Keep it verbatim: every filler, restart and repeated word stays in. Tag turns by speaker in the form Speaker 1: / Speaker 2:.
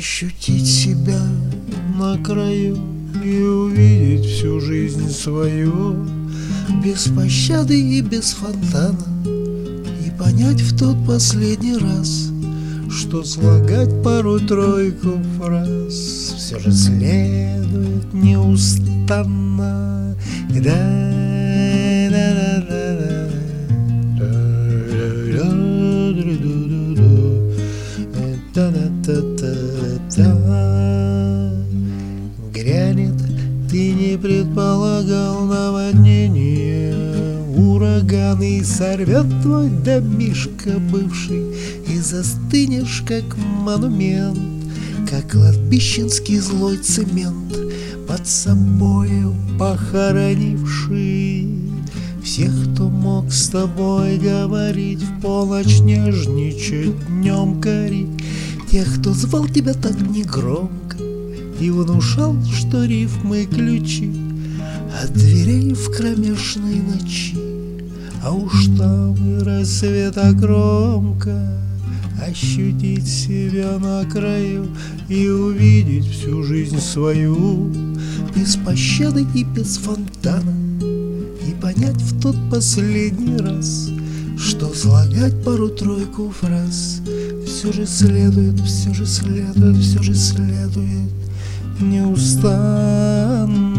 Speaker 1: ощутить себя на краю и увидеть всю жизнь свою без пощады и без фонтана, и понять в тот последний раз, что слагать пару-тройку фраз все же следует неустанно. Грянет, ты не предполагал наводнение, ураган, и сорвет твой домишко бывший, и застынешь, как монумент, как кладбищенский злой цемент, под собою похоронивший всех, кто мог с тобой говорить, в полночь нежничать, днем корить, тех, кто звал тебя так негромко и внушал, что рифмы ключи от дверей в кромешной ночи. А уж там и рассвета кромка, ощутить себя на краю и увидеть всю жизнь свою без пощады и без фонтана, и понять в тот последний раз, что слагать пару-тройку фраз все же следует, все же следует, все же следует неустанно.